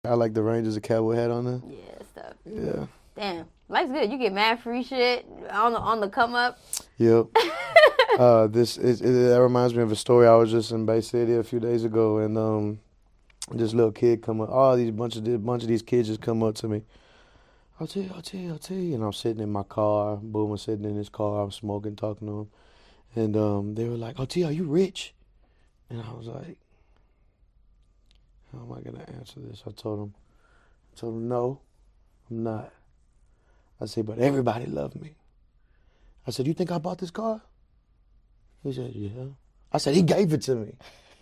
I like the Rangers, a cowboy hat on there. Yeah, stuff. Yeah. Damn, life's good. You get mad free shit on the come up. Yep. That reminds me of a story. I was just in Bay City a few days ago, and this little kid come up. Bunch of these kids just come up to me. OT, and I'm sitting in my car. Boom, I'm sitting in his car. I'm smoking, talking to him, and they were like, "OT, are you rich?" And I was like, "How am I gonna answer this?" I told him, "No, I'm not." I said, "But everybody loved me." I said, "You think I bought this car?" He said, "Yeah." I said, "He gave it to me."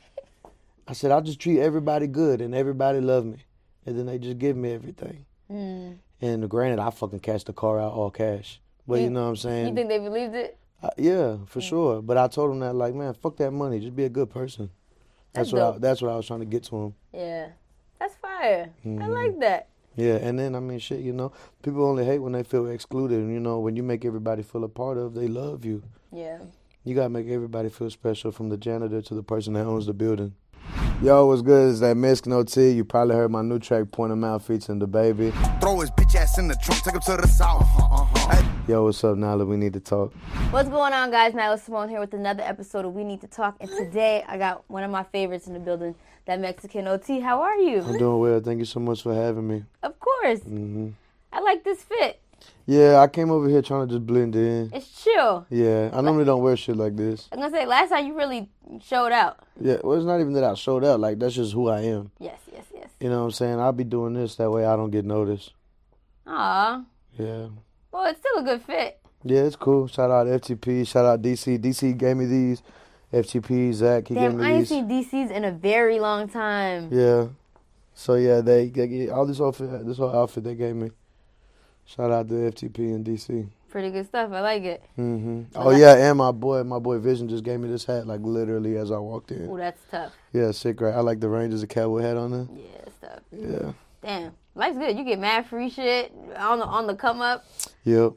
I said, "I just treat everybody good and everybody love me." And then they just give me everything. And granted, I fucking cashed the car out all cash. But you know what I'm saying? You think they believed it? Yeah, for sure. But I told him that, like, man, fuck that money. Just be a good person. That's what I was trying to get to him. Yeah. That's fire. I like that. Yeah, and then, I mean, shit, people only hate when they feel excluded. And, when you make everybody feel a part of, they love you. Yeah. You got to make everybody feel special, from the janitor to the person that owns the building. Yo, what's good? It's that Mexican OT. You probably heard my new track, Point 'em Out, featuring DaBaby. Throw his bitch ass in the trunk, take him to the south. Yo, what's up, Nyla? We need to talk. What's going on, guys? Nyla Simone here with another episode of We Need to Talk. And today, I got one of my favorites in the building, that Mexican OT. How are you? I'm doing well. Thank you so much for having me. Of course. I like this fit. Yeah, I came over here trying to just blend in. It's chill. Yeah, I normally don't wear shit like this. I'm going to say, last time you really showed out. Yeah, well, it's not even that I showed out. Like, that's just who I am. Yes. You know what I'm saying? I'll be doing this, that way I don't get noticed. Aw. Yeah. Well, it's still a good fit. Yeah, it's cool. Shout out FTP. Shout out DC. DC gave me these. FTP, Zach, he gave Damn, me I ain't these. seen DC's in a very long time. Yeah. So, yeah, they all this whole outfit they gave me. Shout out to FTP and DC. Pretty good stuff. I like it. Oh, yeah, and my boy Vision just gave me this hat, like, literally as I walked in. Oh, that's tough. Yeah, sick, right? I like the Rangers, a cowboy hat on there. Yeah, stuff. Yeah. Damn, life's good. You get mad free shit on the come up. Yep.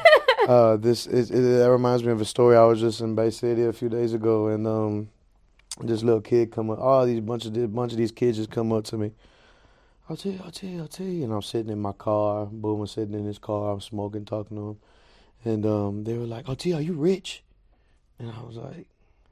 That reminds me of a story. I was just in Bay City a few days ago, and this little kid come up. Bunch of these kids just come up to me. OT, and I'm sitting in my car. Boom, I'm sitting in his car. I'm smoking, talking to him, and they were like, "OT, are you rich?" And I was like,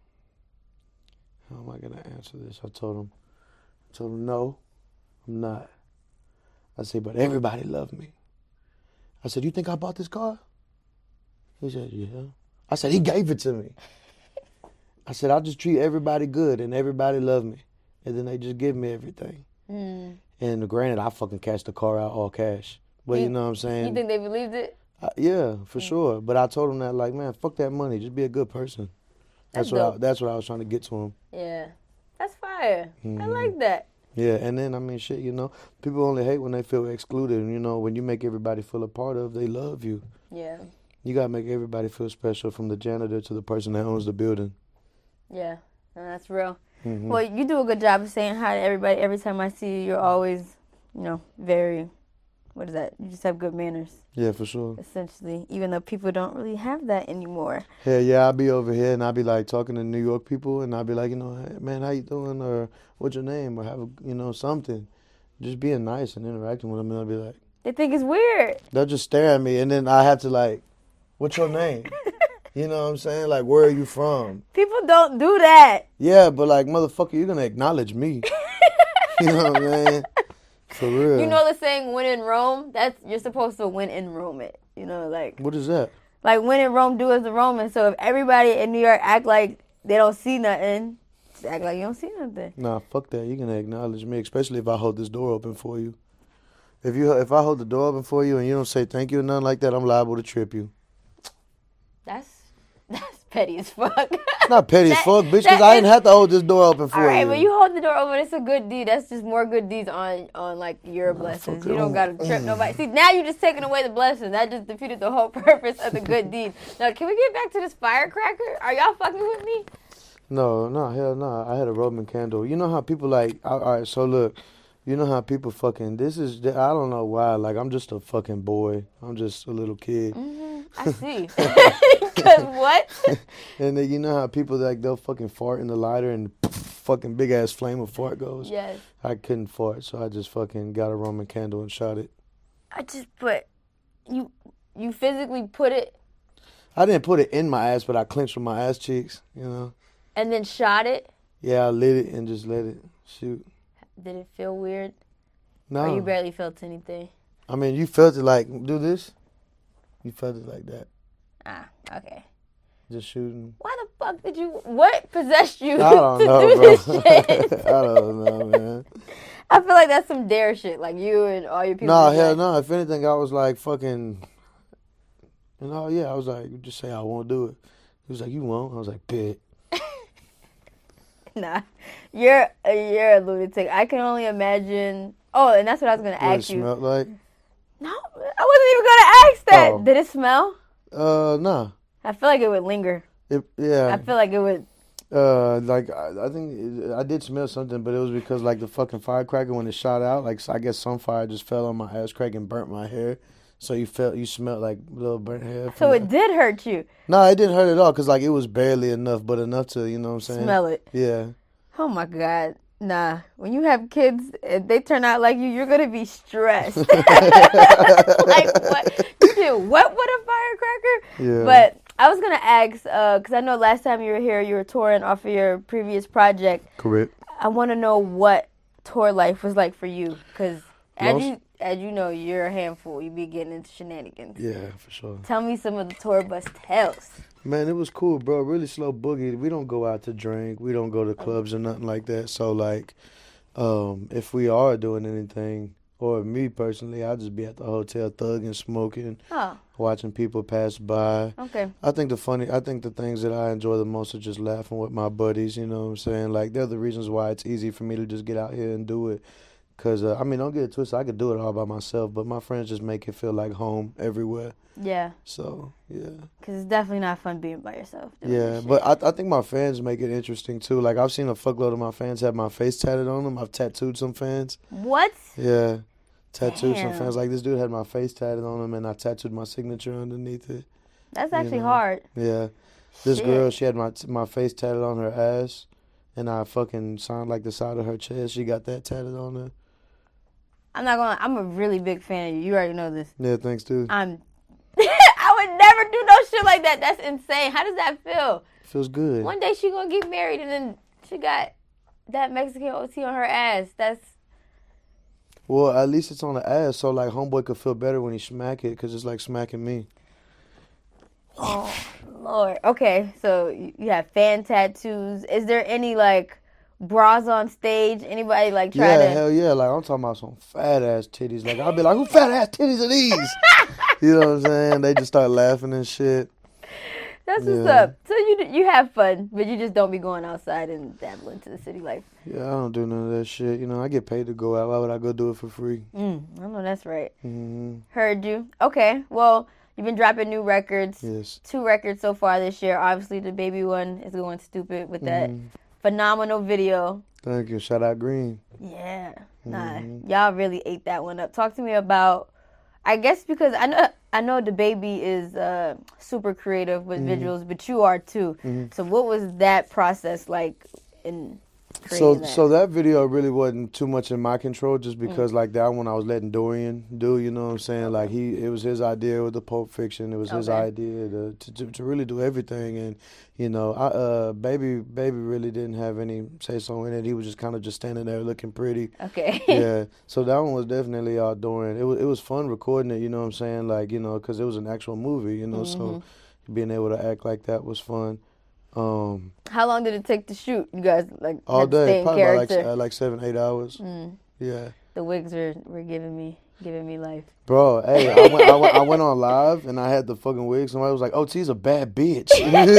"How am I gonna answer this?" I told him, "No, I'm not." I said, "But everybody loved me." I said, "You think I bought this car?" He said, "Yeah." I said, "He gave it to me." I said, "I just treat everybody good and everybody love me." And then they just give me everything. And granted, I fucking cashed the car out all cash. But you know what I'm saying? You think they believed it? Yeah, for sure. But I told him that, like, man, fuck that money. Just be a good person. That's what I was trying to get to him. Yeah. That's fire. I like that. Yeah, and then, I mean, shit, people only hate when they feel excluded. And, when you make everybody feel a part of, they love you. Yeah. You got to make everybody feel special, from the janitor to the person that owns the building. Yeah, no, that's real. Well, you do a good job of saying hi to everybody. Every time I see you, you're always, very, what is that? You just have good manners. Yeah, for sure. Essentially, even though people don't really have that anymore. Hell yeah, I'll be over here and I'll be like talking to New York people and I'll be like, "Hey, man, how you doing?" Or "What's your name?" Or have something. Just being nice and interacting with them, and I'll be like, They think it's weird. they'll just stare at me, and then I have to like, "What's your name?" You know what I'm saying? Like, where are you from? People don't do that. Yeah, but like, motherfucker, you're gonna acknowledge me. You know what I'm saying? For real. You know the saying, "When in Rome," you're supposed to when in Rome it. What is that? Like, when in Rome, do as the Romans. So if everybody in New York act like they don't see nothing, just act like you don't see nothing. Nah, fuck that. You're gonna acknowledge me, especially if I hold this door open for you. If I hold the door open for you and you don't say thank you or nothing like that, I'm liable to trip you. That's petty as fuck. It's not petty as fuck, bitch, because I didn't have to hold this door open for you. All right, but you hold the door open, it's a good deed. That's just more good deeds on like your blessings. You don't gotta trip nobody. See, now you're just taking away the blessing. That just defeated the whole purpose of the good deed. Now, can we get back to this firecracker? Are y'all fucking with me? No, hell no. I had a Roman candle. You know how people like, all right, so look, you know how people fucking, I don't know why, like, I'm just a fucking boy. I'm just a little kid. I see. Because what? And then you know how people, like, they'll fucking fart in the lighter and fucking big ass flame of fart goes. Yes. I couldn't fart, so I just fucking got a Roman candle and shot it. I just put you physically put it I didn't put it in my ass, but I clenched with my ass cheeks, you know. and then shot it. Yeah, I lit it and just let it shoot. Did it feel weird? No. Or you barely felt anything? I mean, you felt it like, do this. You felt it like that. Ah, okay. Just shooting. Why the fuck did you? What possessed you I don't to know, do bro. this shit? I don't know, man. I feel like that's some dare shit. Like you and all your people. No, just hell like, no. If anything, I was like fucking. Yeah, I was like, you just say I won't do it. He was like, you won't. I was like, bet. Nah, you're a lunatic. I can only imagine. Oh, and that's what I was gonna What it ask you. smelled like? No, I wasn't even gonna ask that. Oh. Did it smell? Nah. I feel like it would linger. Yeah. I feel like it would. I think I did smell something, but it was because like the fucking firecracker when it shot out, like I guess some fire just fell on my ass crack and burnt my hair, so you smelled like little burnt hair. So it did hurt you. No, it didn't hurt at all, cause like it was barely enough, but enough to, you know what I'm saying? Smell it. Yeah. Oh my God. Nah. When you have kids, if they turn out like you're gonna be stressed. Like what? You did what with a firecracker? Yeah. But I was gonna ask, because I know last time you were here, you were touring off of your previous project. Correct. I want to know what tour life was like for you, because Lost? as you know, you're a handful. You be getting into shenanigans. Yeah, for sure. Tell me some of the tour bus tales. Man, it was cool, bro. Really slow boogie. We don't go out to drink. We don't go to clubs or nothing like that. So, like, if we are doing anything, or me personally, I'll just be at the hotel thugging, smoking, Oh, watching people pass by. okay. I think the things that I enjoy the most are just laughing with my buddies, you know what I'm saying? Like, they're the reasons why it's easy for me to just get out here and do it. Because, I mean, don't get it twisted. I could do it all by myself, but my friends just make it feel like home everywhere. Yeah, So, yeah. because it's definitely not fun being by yourself. doing Yeah, this but shit. I think my fans make it interesting, too. Like, I've seen a fuckload of my fans have my face tatted on them. I've tattooed some fans. What? Yeah. Tattooed some Damn. fans. Like, this dude had my face tatted on him, and I tattooed my signature underneath it. That's actually know. hard. Yeah. This Shit. girl, she had my face tatted on her ass, and I fucking signed, like, the side of her chest. She got that tatted on her. I'm not gonna. I'm a really big fan of you. You already know this. Yeah, thanks, dude. I would never do no shit like that. That's insane. How does that feel? Feels good. One day she gonna get married and then she got that Mexican OT on her ass. That's Well, at least it's on the ass, so, like, homeboy could feel better when he smack it, because it's like smacking me. oh Lord. Okay, so you have fan tattoos. Is there any like bras on stage? Anybody like try Yeah, to? hell yeah. Like, I'm talking about some fat ass titties. Like, I'll be like, who fat ass titties are these? You know what I'm saying? They just start laughing and shit. That's what's Yeah. up. So you have fun, but you just don't be going outside and dabbling into the city life. Yeah, I don't do none of that shit. You know, I get paid to go out. Why would I go do it for free? I know that's right. Mm-hmm. Heard you. Okay, well, you've been dropping new records. Yes. 2 records so far this year. Obviously, the baby one is going stupid with that Mhm. phenomenal video. Thank you. Shout out Green. Yeah, nah, Mhm. y'all really ate that one up. Talk to me about. I guess because I know the baby is super creative with visuals, but you are too. So what was that process like in creating that? So that video really wasn't too much in my control, just because like that one I was letting Dorian do. You know what I'm saying? Like it was his idea with the Pulp Fiction. It was his Okay. idea to really do everything. And you know, baby really didn't have any say so in it. He was just kind of just standing there looking pretty. Okay. Yeah. So that one was definitely all Dorian. It was fun recording it. You know what I'm saying? Like, you know, because it was an actual movie. You know, so being able to act like that was fun. How long did it take to shoot? You guys like All had to stay day, in probably about character. like 7-8 hours. Yeah. The wigs were giving me life. Bro, hey, I went on live and I had the fucking wig. Somebody was like, "Oh, T's a bad bitch."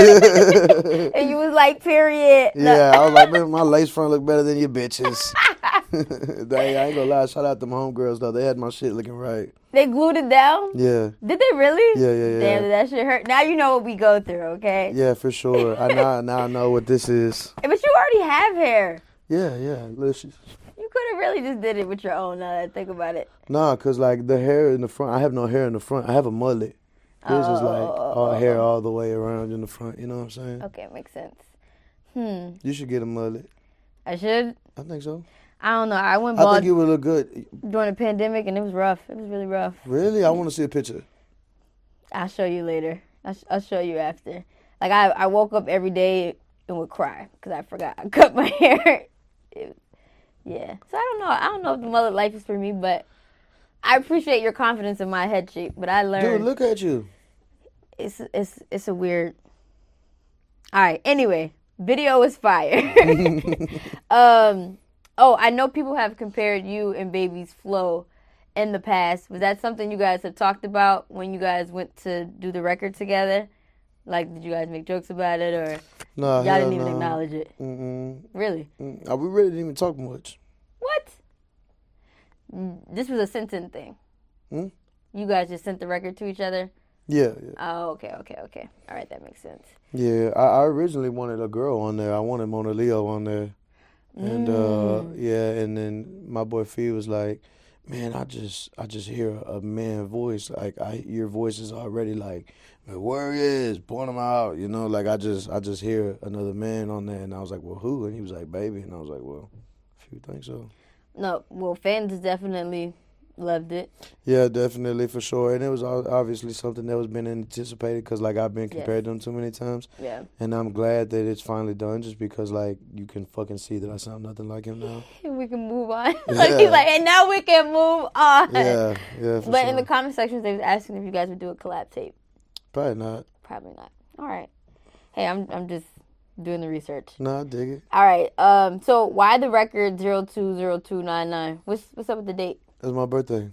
And you was like, period. Yeah, I was like, "Man, my lace front look better than your bitches." Dang, I ain't gonna lie. Shout out to my homegirls though. They had my shit looking right. They glued it down? Yeah, Did they really? yeah. Damn, did that shit hurt? Now you know what we go through, okay? Yeah, for sure. Now I know what this is. But you already have hair. Yeah. Listen. You could have really just did it with your own, now that I think about it. Nah, cause like the hair in the front, I have no hair in the front. I have a mullet. His is like all hair all the way around in the front. You know what I'm saying? Okay, makes sense. You should get a mullet. I should. I think so. I don't know. I went I bald think you would look good. during the pandemic, and it was rough. It was really rough. Really? I want to see a picture. I'll show you later. I'll show you after. Like, I woke up every day and would cry because I forgot I cut my hair. Yeah. So I don't know. I don't know if the mother life is for me, but I appreciate your confidence in my head shape. But I learned. Dude, look at you. It's a weird. All right. Anyway, video is fire. Oh, I know people have compared you and Baby's flow in the past. Was that something you guys have talked about when you guys went to do the record together? Like, did you guys make jokes about it, or Nah, y'all didn't even acknowledge it? Really? We really didn't even talk much. What? This was a sent-in thing. You guys just sent the record to each other? Yeah. Oh, okay. All right, that makes sense. Yeah, I originally wanted a girl on there. I wanted Mona Leo on there. And and then my boy Fee was like, "Man, I just hear a man voice. Like your voice is already like, Warriors, point them out. You know, like I just hear another man on there." And I was like, "Well, who?" And he was like, "Baby." And I was like, "Well, if you think so." No, well, fans definitely loved it. Yeah, definitely, for sure. And it was obviously something that was been anticipated because, like, I've been compared to him too many times. Yeah. And I'm glad that it's finally done just because, like, you can fucking see that I sound nothing like him now. And we can move on. Like, he's like, and now we can move on. Yeah, for But sure. in the comment sections, they was asking if you guys would do a collab tape. Probably not. Probably not. All right. Hey, I'm just doing the research. No, I dig it. All right. So why the record 020299? What's up with the date? That's my birthday.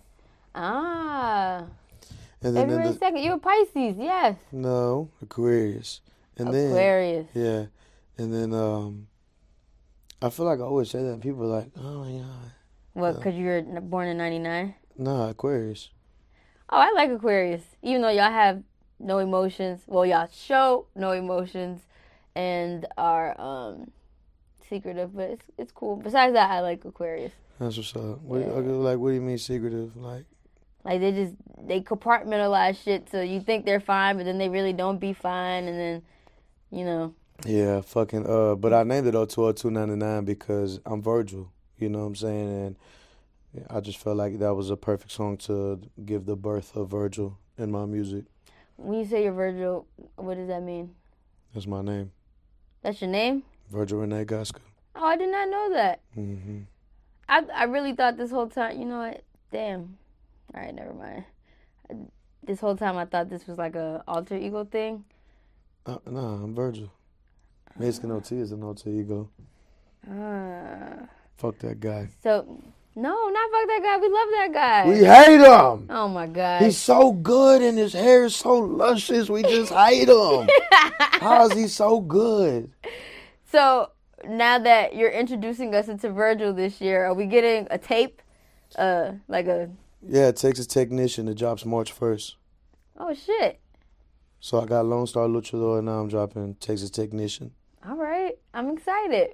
Ah. And then February 2nd. You're a Pisces, yes. No, Aquarius. And Aquarius. Then, yeah. And then I feel like I always say that and people are like, "Oh my God." What, because you were born in 99? Nah, Aquarius. Oh, I like Aquarius. Even though y'all have no emotions. Well, y'all show no emotions and are secretive, but it's cool. Besides that, I like Aquarius. That's what's up. What do you mean secretive? Like they compartmentalize shit so you think they're fine, but then they really don't be fine, and then, you know. Yeah, fucking, but I named it 020299 because I'm Virgil, you know what I'm saying? And I just felt like that was a perfect song to give the birth of Virgil in my music. When you say you're Virgil, what does that mean? That's my name. That's your name? Virgil Renee Gasca. Oh, I did not know that. Mm-hmm. I really thought this whole time, you know what? Damn. All right, never mind. This whole time I thought this was like a alter ego thing. Nah, I'm Virgil. Mexican OT is an alter ego. Fuck that guy. So, no, not fuck that guy. We love that guy. We hate him. Oh, my God. He's so good and his hair is so luscious. We just hate him. How is he so good? So, now that you're introducing us into Virgil this year, are we getting a tape? Yeah, Texas Technician. It drops March 1st. Oh, shit. So I got Lone Star Luchador and now I'm dropping Texas Technician. All right. I'm excited.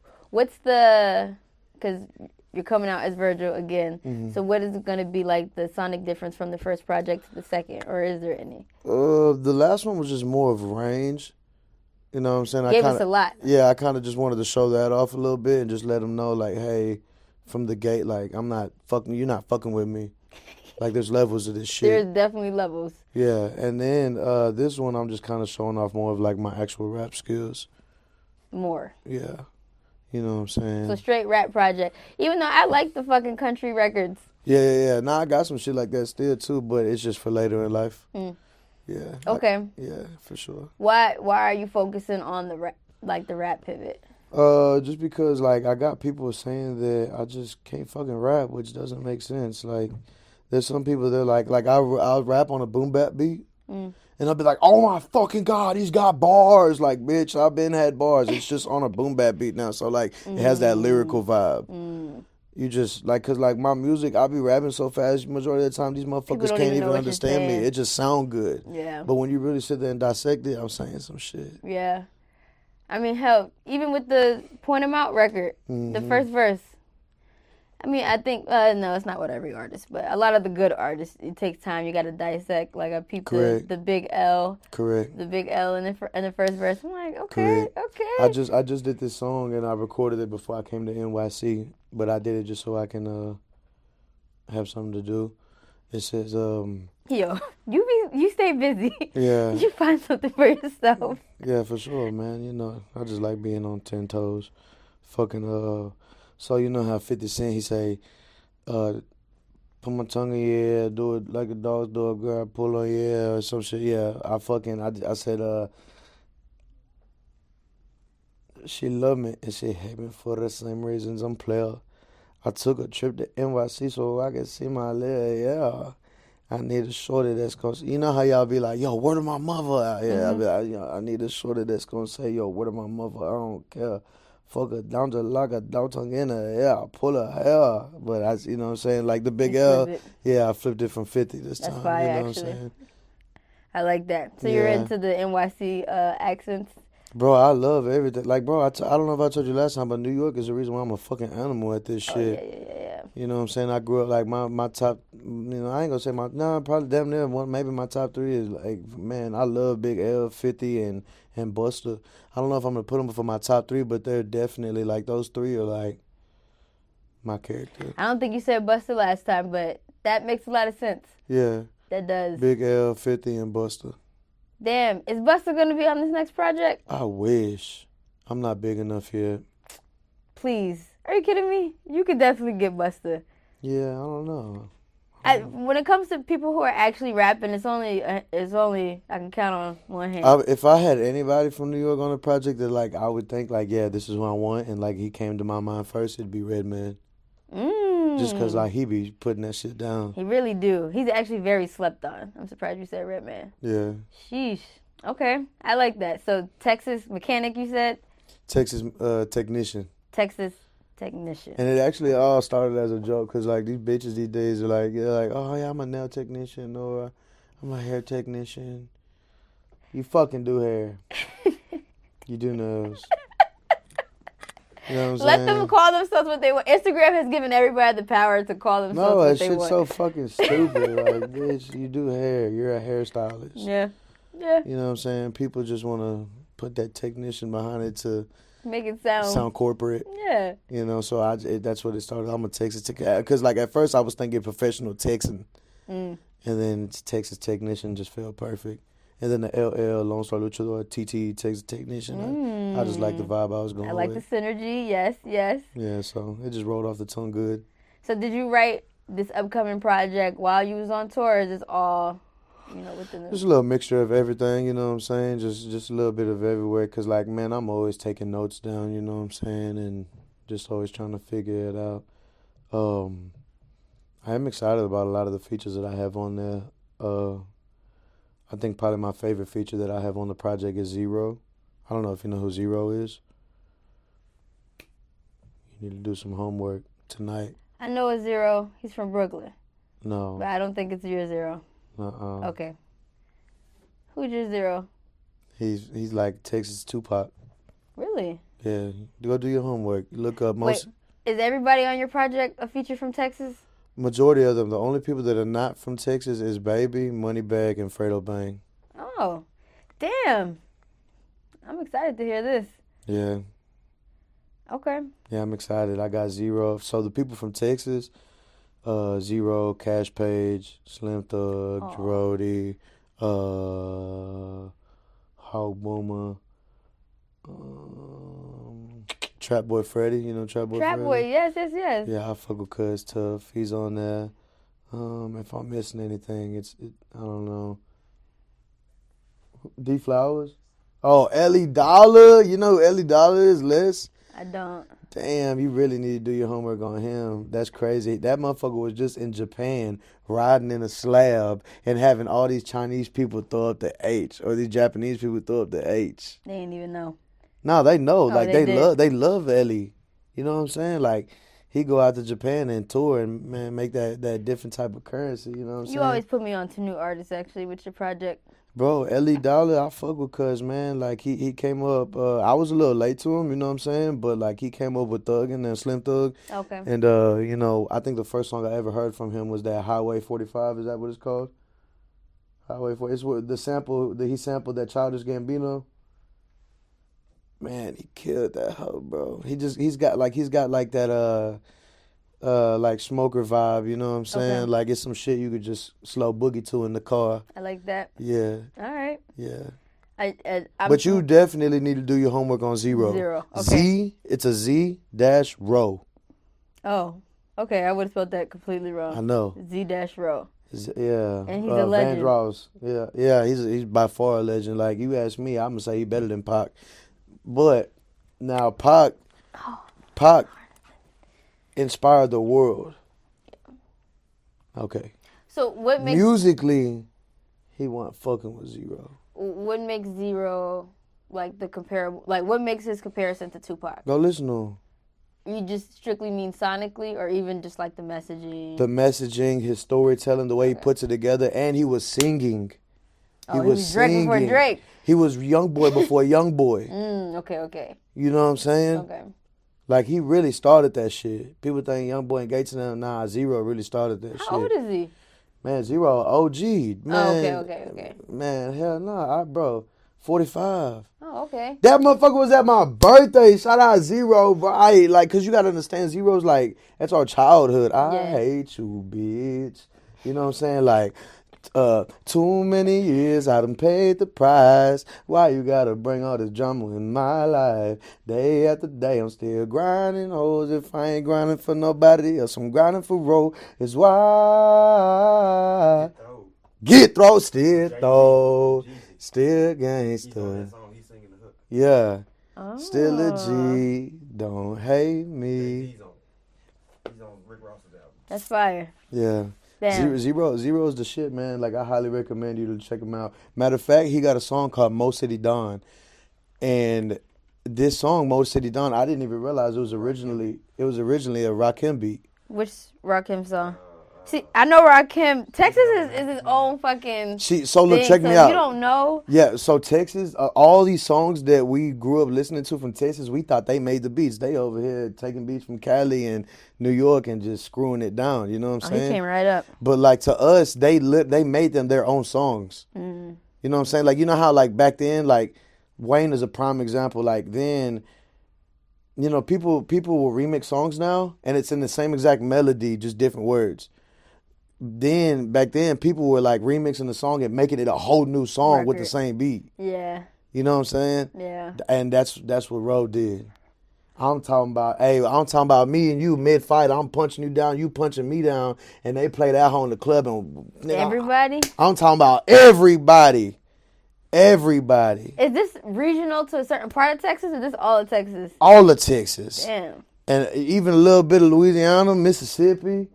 Because you're coming out as Virgil again. Mm-hmm. So what is it going to be like the sonic difference from the first project to the second? Or is there any? The last one was just more of range. You know what I'm saying? Gave us a lot. Yeah, I kind of just wanted to show that off a little bit and just let them know, like, hey, from the gate, like, I'm not fucking, you're not fucking with me. Like, there's levels of this shit. There's definitely levels. Yeah, and then this one, I'm just kind of showing off more of, like, my actual rap skills. More. Yeah. You know what I'm saying? So straight rap project. Even though I like the fucking country records. Yeah. Nah, I got some shit like that still, too, but it's just for later in life. Yeah. Okay. Yeah, for sure. Why are you focusing on the rap pivot? Just because, like, I got people saying that I just can't fucking rap, which doesn't make sense. Like, there's some people that I'll rap on a boom bap beat, and I'll be like, oh my fucking God, he's got bars. Like, bitch, I've been had bars. It's just on a boom bap beat now. So, like, it has that lyrical vibe. You just, like, because, like, my music, I'll be rapping so fast, majority of the time, these motherfuckers can't even understand me. It just sound good. Yeah. But when you really sit there and dissect it, I'm saying some shit. Yeah. I mean, hell, even with the Point 'Em Out record, the first verse, I mean, I think no, it's not with every artist, but a lot of the good artists, it takes time. You got to dissect. Like I peeped the big L, Correct. the big L in the first verse. I'm like, okay, Correct. okay. I just did this song and I recorded it before I came to NYC, but I did it just so I can have something to do. It says Yo, you stay busy. Yeah. You find something for yourself. Yeah, for sure, man. You know, I just like being on 10 toes. Fucking so you know how 50 Cent he say, put my tongue in your ear, do it like a dog's do a girl, pull on your ear or some shit. Yeah, I said she love me and she hate me for the same reasons I'm player. I took a trip to NYC so I could see my lady, yeah. I need a shorty that's gonna, you know how y'all be like, yo, where to my mother out here? I be like, I need a shorty that's gonna say, yo, where to my mother? I don't care. Fuck her down to like a dog tongue in her hair, pull her hair. But you know what I'm saying? Like the big L, yeah, I flipped it from 50 this time. That's fire, you know actually. what I'm saying? I like that. So you're into the NYC accents? Bro, I love everything. Like, bro, I don't know if I told you last time, but New York is the reason why I'm a fucking animal at this shit. Yeah. You know what I'm saying? I grew up, like, my top, you know, I ain't gonna say probably damn near maybe my top three is, like, man, I love Big L, 50, and Busta. I don't know if I'm gonna put them for my top three, but they're definitely, like, those three are, like, my character. I don't think you said Busta last time, but that makes a lot of sense. Yeah. That does. Big L, 50, and Busta. Damn, is Busta gonna be on this next project? I wish. I'm not big enough yet. Please. Are you kidding me? You could definitely get Busta. Yeah, I don't know. When it comes to people who are actually rapping, it's only I can count on one hand. If I had anybody from New York on a project that, like, I would think, like, yeah, this is who I want, and, like, he came to my mind first, it'd be Redman. Just because, like, he be putting that shit down. He really do. He's actually very slept on. I'm surprised you said Redman. Yeah. Sheesh. Okay. I like that. So, Texas mechanic, you said? Texas technician. Texas technician. And it actually all started as a joke because, like, these bitches these days are like, oh, yeah, I'm a nail technician or I'm a hair technician. You fucking do hair. You do nails. You know what I'm saying? Let them call themselves what they want. Instagram has given everybody the power to call themselves what they want. No, that shit's so fucking stupid. Like, bitch, you do hair. You're a hairstylist. Yeah. You know what I'm saying? People just want to put that technician behind it to make it sound corporate. Yeah. You know, so that's what it started. I'm a Texas tech. Because, like, at first I was thinking professional Texan. And then Texas technician just felt perfect. And then the LL, Lone Star Luchador, TT, Texas technician. I just like the vibe I was going with. I like the synergy. Yes. Yeah, so it just rolled off the tongue good. So did you write this upcoming project while you was on tour, or is this all, within the... Just a little mixture of everything, you know what I'm saying? Just a little bit of everywhere. Because, like, man, I'm always taking notes down, you know what I'm saying? And just always trying to figure it out. I am excited about a lot of the features that I have on there. I think probably my favorite feature that I have on the project is Zero. I don't know if you know who Zero is. You need to do some homework tonight. I know a Zero. He's from Brooklyn. No. But I don't think it's your Zero. Okay. Who's your Zero? He's like Texas Tupac. Really? Yeah. Go do your homework. Look up most... Wait, is everybody on your project a feature from Texas? Majority of them. The only people that are not from Texas is Baby, Moneybagg, and Fredo Bang. Oh, damn. I'm excited to hear this. Yeah. Okay. Yeah, I'm excited. I got Zero. So the people from Texas, Zero, Cash Page, Slim Thug, Jodeci, Hog Boomer, Trap Boy Freddy, you know Trap Boy Freddy? Trap Boy, yes. Yeah, I fuck with Cuz Tough. He's on there. If I'm missing anything, I don't know. D Flowers? Oh, Ellie Dollar. You know who Ellie Dollar is, Liz? I don't. Damn, you really need to do your homework on him. That's crazy. That motherfucker was just in Japan riding in a slab and having all these Chinese people throw up the H or these Japanese people throw up the H. They didn't even know. No, they know. Like they love Ellie. You know what I'm saying? Like he go out to Japan and tour and make that different type of currency. You know what I'm saying? You always put me on to new artists actually with your project. Bro, Ellie Dollar, I fuck with Cuz, man. Like, he came up, I was a little late to him, you know what I'm saying? But, like, he came up with Thug and then Slim Thug. Okay. And, you know, I think the first song I ever heard from him was that Highway 45. Is that what it's called? Highway 40. It's what the sample that he sampled that Childish Gambino. Man, he killed that hoe, bro. He's got like that like smoker vibe, you know what I'm saying? Okay. Like it's some shit you could just slow boogie to in the car. I like that. Yeah, All right. yeah. I'm But you definitely need to do your homework on Zero. Zero, okay. Z, it's a Z dash row. Oh, okay. I would have spelled that completely I wrong. know. Z-Row. Yeah. And he's a legend. Vandross. Yeah, he's by far a legend. Like you ask me, I'm gonna say he better than Pac. But now Pac inspired the world. Okay. So what makes Musically, he wasn't fucking with Zero. what makes Zero like the comparable? Like what makes his comparison to Tupac? Go listen to him. You just strictly mean sonically, or even just like the messaging? The messaging, his storytelling, the way he puts it together, and he was singing. He was Drake before Drake. He was young boy before young boy. Okay. You know what I'm saying? Okay. Like he really started that shit. People think Young Boy and Gates and them, nah, Zero really started that shit. How old is he? Man, Zero OG. Man, Okay. Man, hell nah, bro. 45. Oh, okay. That motherfucker was at my birthday. Shout out Zero, bro. Cause you gotta understand, Zero's like, that's our childhood. I hate you, bitch. You know what I'm saying? Like, too many years I done paid the price. Why you gotta bring all this drama in my life? Day after day, I'm still grinding hoes. If I ain't grinding for nobody else, I'm grinding for roll. It's why get throw, still throw, still gangster. Yeah, still a G. Don't hate me. He's on Rick Ross's album. That's fire. Yeah. Damn. Zero is the shit, man. Like I highly recommend you to check him out. Matter of fact, he got a song called Mo City Dawn, and this song Mo City Dawn, I didn't even realize it was originally a Rakim beat. Which Rakim song? See, I know Rakim. Texas is his own fucking. So look, thing, check so me out. You don't know. Yeah, so Texas, all these songs that we grew up listening to from Texas, we thought they made the beats. They over here taking beats from Cali and New York and just screwing it down. You know what I'm saying? He came right up. But like to us, they made them their own songs. You know what I'm saying? Like you know how like back then, like Wayne is a prime example. Like then, you know, people will remix songs now, and it's in the same exact melody, just different words. Then back then, people were like remixing the song and making it a whole new song with the same beat. Yeah. You know what I'm saying? Yeah. And that's what Ro did. I'm talking about me and you mid fight. I'm punching you down, you punching me down, and they play that hoe in the club. And Everybody. I'm talking about everybody. Everybody. Is this regional to a certain part of Texas, or this all of Texas? All of Texas. Damn. And even a little bit of Louisiana, Mississippi.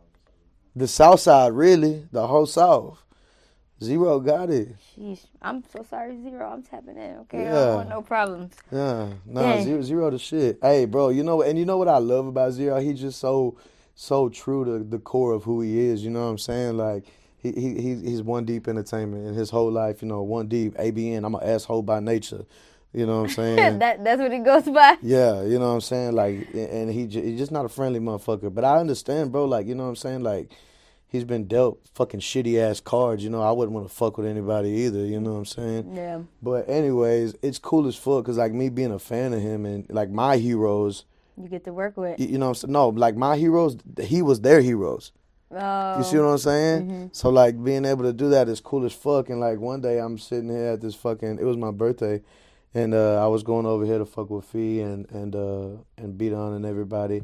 The South Side, really. The whole South. Zero got it. Sheesh. I'm so sorry, Zero. I'm tapping in, okay? Yeah. I don't want no problems. Yeah. Nah, Dang. Zero the shit. Hey, bro, you know what I love about Zero? He's just so true to the core of who he is, you know what I'm saying? Like, he's One Deep Entertainment, and his whole life, you know, One Deep, ABN, I'm an asshole by nature. You know what I'm saying? That's what it goes by? Yeah, you know what I'm saying? Like, and he's just not a friendly motherfucker. But I understand, bro, like, you know what I'm saying? Like, he's been dealt fucking shitty ass cards, you know. I wouldn't want to fuck with anybody either, you know what I'm saying? Yeah. But anyways, it's cool as fuck because, like, me being a fan of him and, like, my heroes. You get to work with. You know what I'm saying? No, like, my heroes, he was their heroes. Oh. You see what I'm saying? So, like, being able to do that is cool as fuck. And, like, one day I'm sitting here at this fucking, it was my birthday. And I was going over here to fuck with Fee and Beat On and everybody.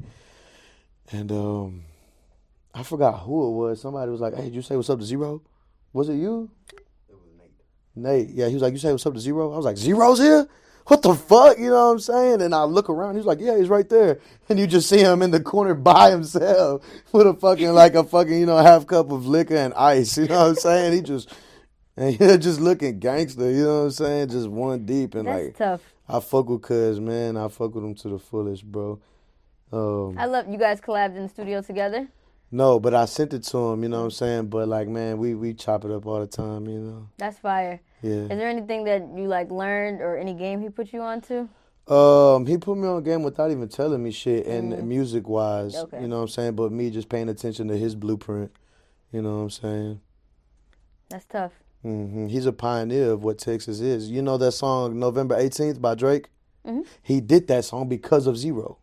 And I forgot who it was. Somebody was like, hey, did you say what's up to Zero? Was it you? It was Nate. Nate. Yeah, he was like, you say what's up to Zero? I was like, Zero's here? What the fuck? You know what I'm saying? And I look around. He's like, yeah, he's right there. And you just see him in the corner by himself with a fucking, you know, half cup of liquor and ice. You know what I'm saying? He just looking gangster. You know what I'm saying? Just One Deep. And That's like, tough. I fuck with Cuz, man. I fuck with him to the fullest, bro. I love you guys collabed in the studio together. No, but I sent it to him, you know what I'm saying? But like, man, we chop it up all the time, you know. That's fire. Yeah. Is there anything that you like learned or any game he put you on to? He put me on a game without even telling me shit, and music wise, Okay. you know what I'm saying? But me just paying attention to his blueprint, you know what I'm saying? That's tough. He's a pioneer of what Texas is. You know that song November 18th by Drake? Mhm. He did that song because of Zero.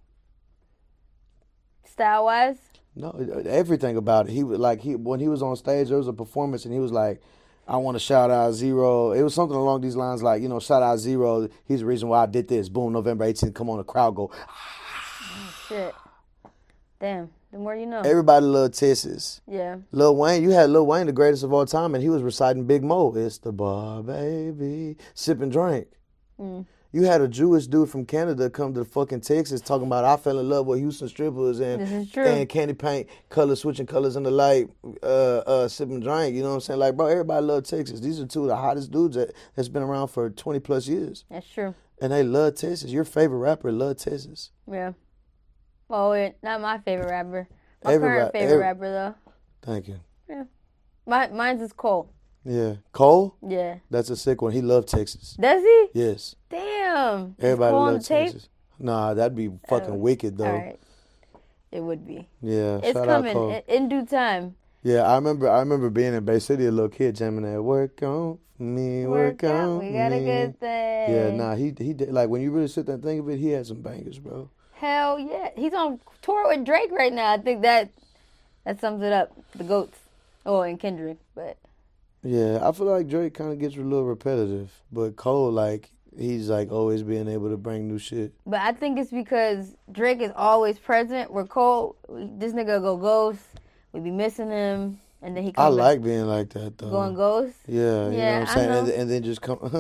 Style wise? No, everything about it. He was like when he was on stage, there was a performance, and he was like, "I want to shout out Zero." It was something along these lines, like, you know, shout out Zero. He's the reason why I did this. Boom, November 18th. Come on, the crowd go. Shit. Damn. The more you know. Everybody loved Texas. Yeah. Lil Wayne, you had Lil Wayne, the greatest of all time, and he was reciting Big Mo. It's the bar, baby, sip and drink. You had a Jewish dude from Canada come to fucking Texas talking about I fell in love with Houston strippers This is and true. and candy paint, switching colors in the light, sip and drink. You know what I'm saying? Like, bro, everybody love Texas. These are two of the hottest dudes that's been around for 20 plus years, That's true. and they love Texas. Your favorite rapper love Texas. Yeah. Well, not my favorite rapper. My Every current rap- favorite every- rapper though. Thank you. Mine's is Cole. Yeah, Cole, Yeah. that's a sick one. He loved Texas. Does he? Yes, Damn. Is everybody Cole on loves the tape? Texas. Nah, that'd be fucking wicked though. All right. It would be. Yeah, It's shout out coming Cole. in due time. Yeah, I remember being in Bay City, a little kid jamming that "Work on Me, work on We got a me." good thing. Yeah, nah, he did, like, when you really sit there and think of it, he had some bangers, bro. Hell yeah. He's on tour with Drake right now. I think that sums it up. The GOATs. Oh, and Kendrick. But Yeah, I feel like Drake kind of gets a little repetitive, but Cole, like, he's like always being able to bring new shit. I think it's because Drake is always present. Where Cole, this nigga go ghost. We be missing him. And then he I comes back like being like that though. going ghost. Yeah, you know Yeah, what I'm I saying? know. And then just come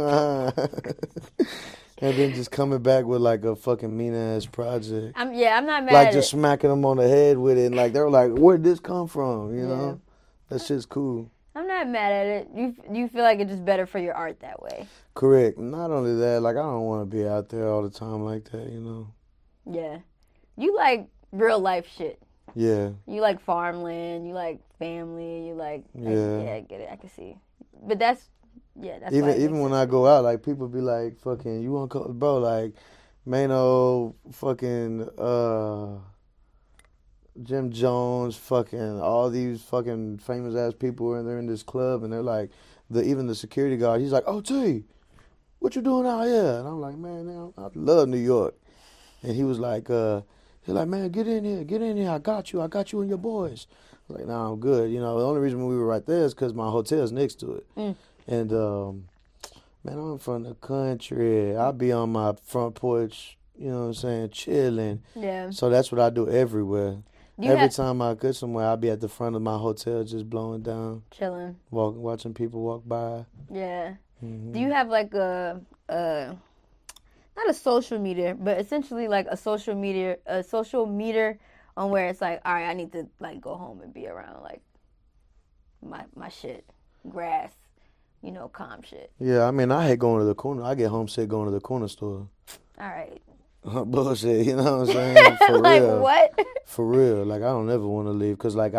and then just coming back with like a fucking mean ass project. I'm not mad Like at just it. smacking them on the head with it, and like they were like, "Where'd this come from?" You Yeah. know, that shit's cool. I'm not mad at it. You feel like it's just better for your art that way. Correct. Not only that, like I don't want to be out there all the time like that. You know. Yeah. You like real life shit. Yeah. You like farmland. You like family. You like Yeah. I get it. I can see. But that's why it Even makes when I go out, like people be like, "Fucking, you want to call, bro?" Like, Mano, fucking, Jim Jones, fucking all these fucking famous ass people, and they're in this club, and they're like, even the security guard, he's like, "Oh, T, what you doing out here?" And I'm like, "Man, I love New York." And he was like, he's like, "Man, get in here, I got you and your boys." I was like, "Nah, I'm good." You know, the only reason we were right there is because my hotel's next to it. And man, I'm from the country. I'll be on my front porch, you know what I'm saying, chilling. Yeah. So that's what I do everywhere. You Every have- time I go somewhere, I'll be at the front of my hotel just blowing down, Chilling. watching people walk by. Yeah. Mm-hmm. Do you have like a not a social meter, but essentially like a social meter on where it's like, all right, I need to like go home and be around like my shit, grass, you know, calm shit. Yeah, I mean, I hate going to the corner. I get homesick going to the corner store. All right. Bullshit, you know what I'm saying? For Like real. what? For real, like I don't ever want to leave because like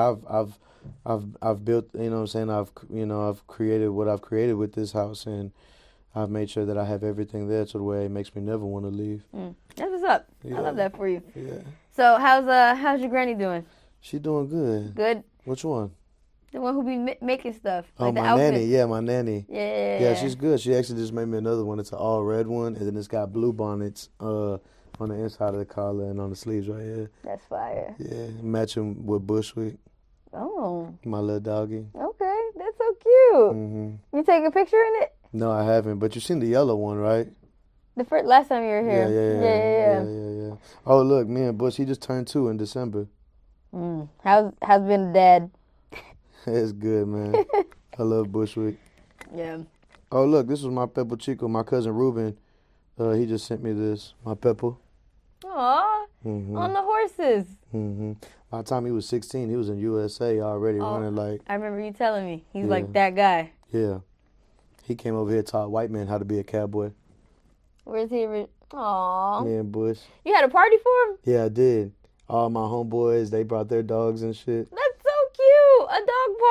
I've built, you know what I'm saying, I've created what I've created with this house, and I've made sure that I have everything there to the way it makes me never want to leave. That's what's up. Yeah. I love that for you. Yeah, So how's your granny doing? she doing good. Good. Which one? The one who be making stuff. Oh, Like the my outfit. nanny. Yeah, my nanny. Yeah. Yeah, she's good. She actually just made me another one. It's an all red one, and then it's got blue bonnets on the inside of the collar and on the sleeves right here. That's fire. Yeah, matching with Bushwick, Oh, my little doggy. okay. That's so cute. Hmm You take a picture in it? No, I haven't. But you seen the yellow one, right? The first last time you were Yeah, here. yeah. Oh, look, me and Bush, he just turned 2 in December. How's been dad? It's good, man. I love Bushwick. Yeah. Oh, look, this was my Pepper Chico, my cousin Ruben. He just sent me this, my Pepper. Aw, on the horses. By the time he was 16, he was in USA already running like, I remember you telling me. He's Yeah. like that guy. yeah. He came over here, taught white men how to be a cowboy. Where's he? Aw. Me and Bush. You had a party for him? Yeah, I did. All my homeboys, they brought their dogs and shit. That's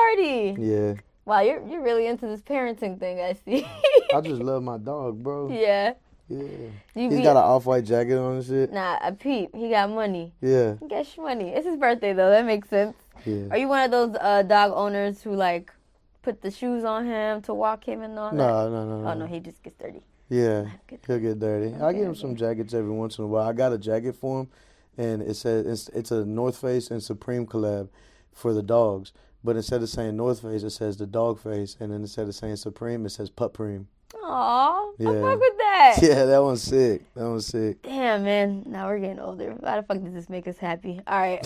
party. Yeah. Wow, you're really into this parenting thing, I see. I just love my dog, bro. Yeah. Yeah. You He's be- got an off-white jacket on and shit. Nah, a peep. He got money. Yeah. He got money. It's his birthday though. That makes sense. Yeah. Are you one of those dog owners who like put the shoes on him to walk him and all that? No. Oh no, he just gets dirty. Yeah. Good. He'll get dirty. I Okay, get him some jackets every once in a while. I got a jacket for him, and it says it's a North Face and Supreme collab for the dogs. But instead of saying North Face, it says the dog face, and then instead of saying Supreme, it says Pup Preem. Aw, Yeah. I fuck with that. Yeah, that one's sick. That one's sick. Damn, man. Now we're getting older. Why the fuck does this make us happy? All right.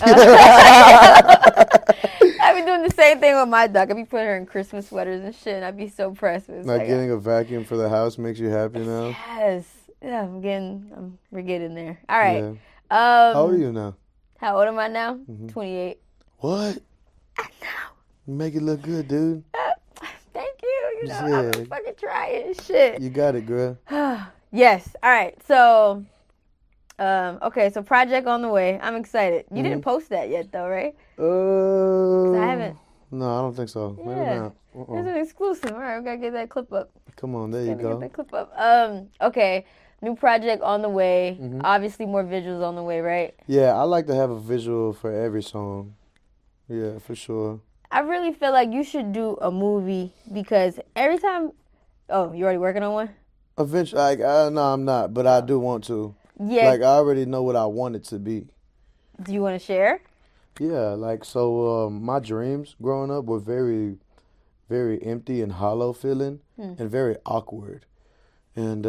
I be doing the same thing with my dog. I be putting her in Christmas sweaters and shit, and I be so precious. Like getting a vacuum for the house makes you happy now. Yes. Yeah, we're getting there. All right. Yeah. How old are Um, you now? how old am I now? Mhm. 28. What? I know. You make it look good, dude. Thank you. You know, I'm Yeah. fucking trying shit. You got it, girl. Yes. All right. So, okay. So project on the way. I'm excited. You didn't post that yet, though, right? I haven't. No, I don't think so. Maybe Yeah. not. It's an exclusive. All right, we gotta get that clip up. Come on, there you Gotta get go. that clip up. Okay. New project on the way. Mhm. Obviously, more visuals on the way, right? Yeah, I like to have a visual for every song. Yeah, for sure. I really feel like you should do a movie because every time. Oh, you already working on one? Eventually, no, I'm not, but I do want to. Yeah. Like, I already know what I want it to be. Do you want to share? Yeah, like, so my dreams growing up were very, very empty and hollow feeling and very awkward. And,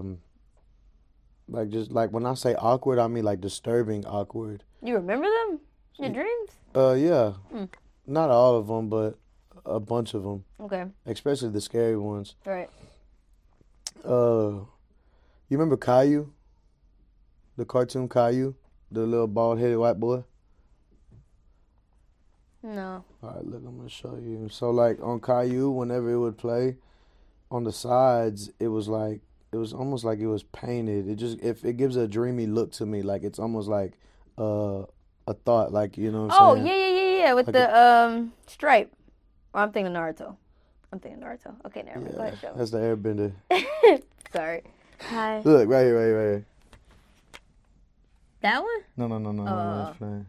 like, just like when I say awkward, I mean like disturbing awkward. You remember them? Your dreams? Yeah. Hmm. Not all of them, but a bunch of them, Okay. especially the scary ones. All right. You remember Caillou? The cartoon Caillou? The little bald-headed white boy? No. All right, look, I'm going to show you. So, like, on Caillou, whenever it would play, on the sides, it was almost like it was painted. It gives a dreamy look to me. Like, it's almost like a thought, like, you know what I'm Oh, saying? yeah. With Like the stripe. Oh, I'm thinking Naruto. Okay, never mind. Go ahead, show me. That's the airbender. Sorry. Hi. Look, right here. That one? No, Oh. that's fine.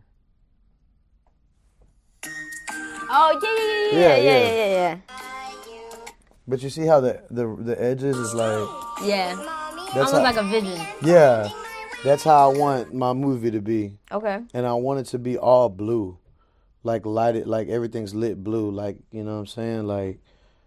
Oh, Yeah. yeah. But you see how the edges is like, Yeah. that's Almost how, like a vision. yeah, that's how I want my movie to be. Okay. And I want it to be all blue, like lighted, like everything's lit blue, like, you know what I'm saying, like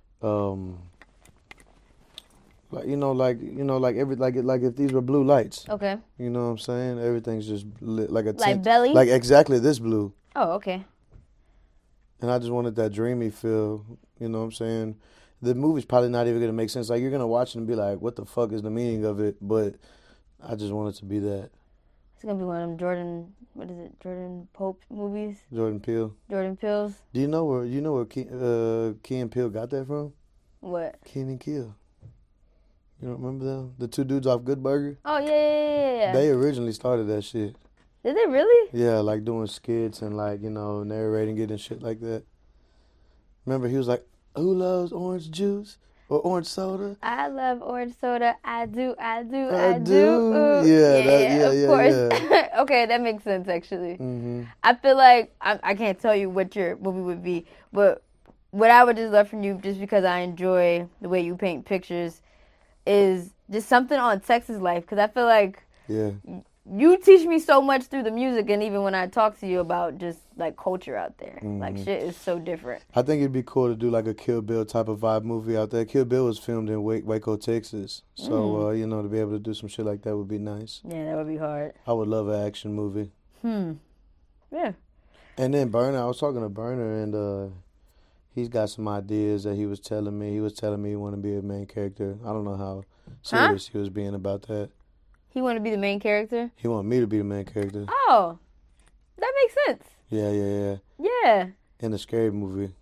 like if these were blue lights, Okay. you know what I'm saying, everything's just lit like a Like tint, belly? like exactly this blue, Oh, okay. and I just wanted that dreamy feel, you know what I'm saying. The movie's probably not even gonna make sense. Like, you're gonna watch it and be like, what the fuck is the meaning of it? But I just want it to be that. It's gonna be one of them Jordan Pope movies? Jordan Peele. Jordan Peele's? Do you know where Key and Peele got that from? What? Keen and Peele. You don't remember them? The two dudes off Good Burger? Oh, yeah. They originally started that shit. Did they really? Yeah, like doing skits and like, you know, narrating it and shit like that. Remember, he was like, who loves orange juice or orange soda? I love orange soda. I do. I do. Ooh. Yeah, of course. Okay, that makes sense actually. Mm-hmm. I feel like I can't tell you what your movie would be, but what I would just love from you, just because I enjoy the way you paint pictures, is just something on Texas life. Because I feel like Yeah. you teach me so much through the music, and even when I talk to you about just like culture out there, like shit is so different. I think it'd be cool to do like a Kill Bill type of vibe movie out there. Kill Bill was filmed in Waco, Texas. So, you know, to be able to do some shit like that would be nice. Yeah, that would be hard. I would love an action movie. Yeah. And then Burner, I was talking to Burner, and he's got some ideas that he was telling me. He was telling me he wanted to be a main character. I don't know how serious he was being about that. He wanted to be the main character? He wanted me to be the main character. Oh, that makes sense. Yeah. Yeah. In a scary movie.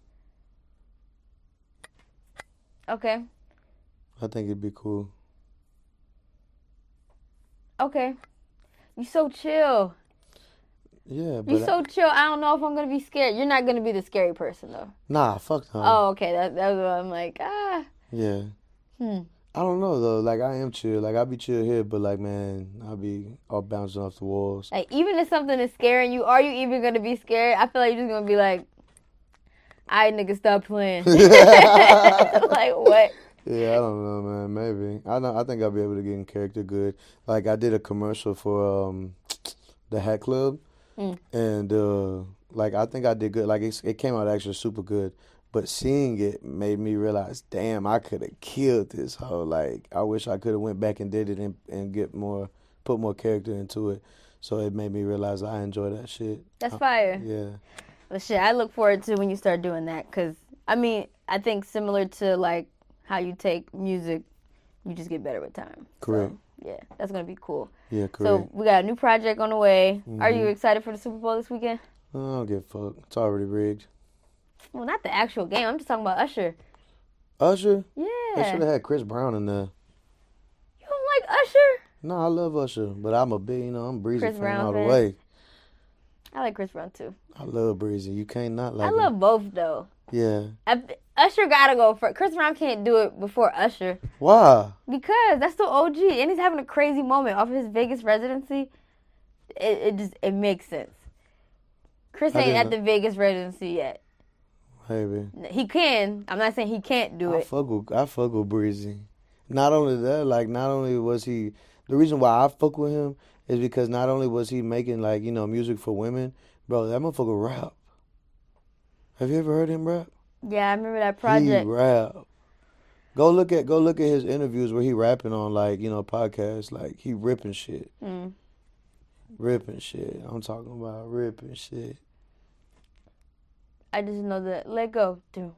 Okay. I think it'd be cool. Okay. You so chill. Yeah, but You so chill. I don't know if I'm gonna be scared. You're not gonna be the scary person though. nah, fuck no. Oh, okay. That was what I'm like. Yeah. I don't know though. Like I am chill. Like I be chill here, but like man, I be all bouncing off the walls. Like even if something is scaring you, are you even gonna be scared? I feel like you're just gonna be like, "Alright, nigga, stop playing." Like what? Yeah, I don't know, man. Maybe I think I'll be able to get in character good. Like I did a commercial for the Hat Club, and like I think I did good. Like it came out actually super good. But seeing it made me realize, damn, I could have killed this hoe. Like I wish I could have went back and did it and put more character into it. So it made me realize I enjoy that shit. That's fire. Yeah. But shit, I look forward to when you start doing that. Cause I mean, I think similar to like how you take music, you just get better with time. Correct. So, yeah, that's gonna be cool. Yeah, correct. So we got a new project on the way. Are you excited for the Super Bowl this weekend? I don't give a fuck. It's already rigged. Well, not the actual game. I'm just talking about Usher. Usher? They Yeah. should have had Chris Brown in there. You don't like Usher? No, I love Usher, but I'm I'm Breezy Chris fan Brown all the fan. way. I like Chris Brown too. I love Breezy. You can't not like I him. love both though. Yeah. Usher gotta go first. Chris Brown can't do it before Usher Why? because that's the OG, and he's having a crazy moment off of his Vegas residency. It makes sense. Chris I ain't at didn't- the Vegas residency yet. Maybe. He can. I'm not saying he can't do I it. fuck with Breezy. Not only that, like not only was he the reason why I fuck with him is because not only was he making like, music for women, bro, that motherfucker rap. Have you ever heard him rap? Yeah, I remember that project. He rap. Go look at his interviews where he rapping on like, podcasts, like he ripping shit. Ripping shit. I'm talking about ripping shit. I just know that let go. Do.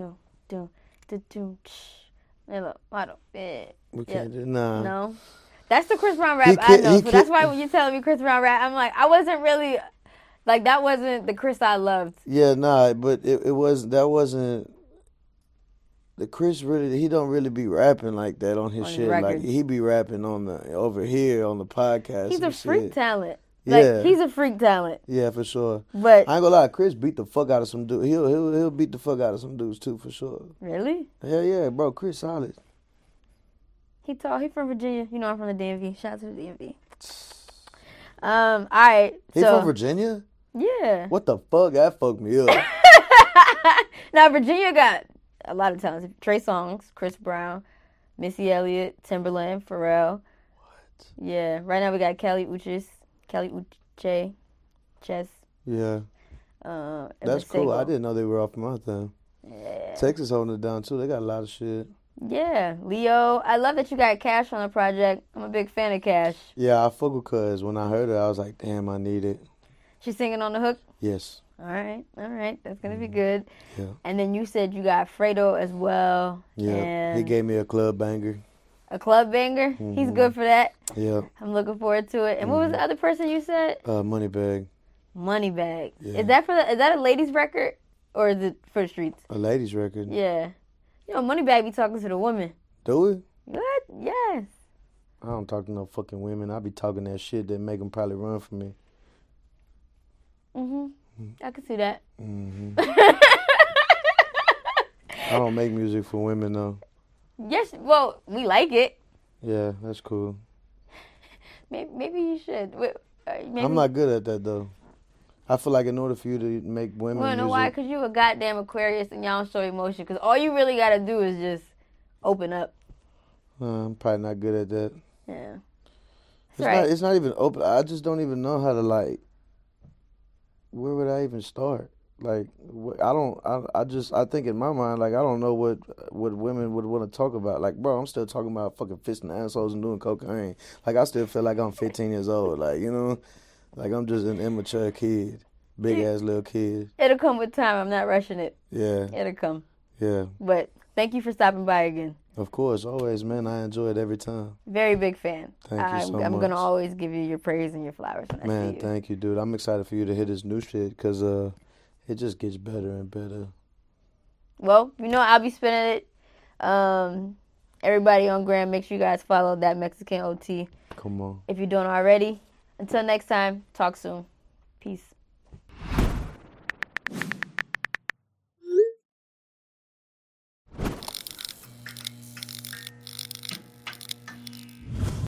We can't do nah. No. That's the Chris Brown Uh, He rap I can't- know. he So that's can't- why when you're telling me Chris Brown rap, I'm like, I wasn't really, like, that wasn't the Chris I loved. Yeah, nah, but that wasn't the Chris really. He don't really be rapping like that on his On his shit. Like records. he be rapping over here on the podcast. He's a and freak shit. talent. Like, Yeah. he's a freak talent. Yeah, for sure. But, I ain't gonna lie, Chris beat the fuck out of some dudes. He'll beat the fuck out of some dudes too, for sure. really? Hell yeah, bro. Chris solid. He from Virginia. You know I'm from the DMV. Shout out to the DMV. All right. He So, from Virginia? yeah. What the fuck? That fucked me up. Now, Virginia got a lot of talents. Trey Songz, Chris Brown, Missy Elliott, Timberland, Pharrell. What? Yeah. Right now we got Kelly Uche, Chess. Yeah, And that's cool. Masego. I didn't know they were off my thing. Yeah. Texas holding it down too. They got a lot of shit. Yeah. Leo, I love that you got Cash on the project. I'm a big fan of Cash. Yeah, I fuck with Cuz. When I heard it, I was like, damn, I need it. She's singing on the hook. Yes. All right. That's going to be good. Yeah. And then you said you got Fredo as well. Yeah. And He gave me a club banger. a club banger. He's good for that. Yeah. I'm looking forward to it. And what was the other person you said? Moneybag. Moneybag. Yeah. Is that a ladies record or is it for the streets? A ladies record. Yeah. You know, Moneybag be talking to the woman. Do it? What? Yes. I don't talk to no fucking women. I be talking that shit that make them probably run from me. I can see that. I don't make music for women though. Yes. Well, we like it. Yeah, that's cool. Maybe you should. Maybe. I'm not good at that though. I feel like in order for you to make women You wanna know music, why? Because you a goddamn Aquarius and y'all don't show emotion. Because all you really got to do is just open up. I'm probably not good at that. Yeah. It's right. not. It's not even open. I just don't even know how to like. Where would I even start? Like, I don't. I think in my mind, like, I don't know what women would want to talk about. Like, bro, I'm still talking about fucking fisting assholes and doing cocaine. Like, I still feel like I'm 15 years old. Like, like I'm just an immature kid, big ass little kid. It'll come with time. I'm not rushing it. Yeah, It'll come. yeah. But thank you for stopping by again. Of course, always, man. I enjoy it every time. Very big fan. Thank you so I'm much. gonna always give you your praise and your flowers when I Man, see you. thank you, dude. I'm excited for you to hit this new shit because it just gets better and better. Well, I'll be spinning it. Everybody on Gram, make sure you guys follow that Mexican OT Come on. if you don't already. Until next time, talk soon.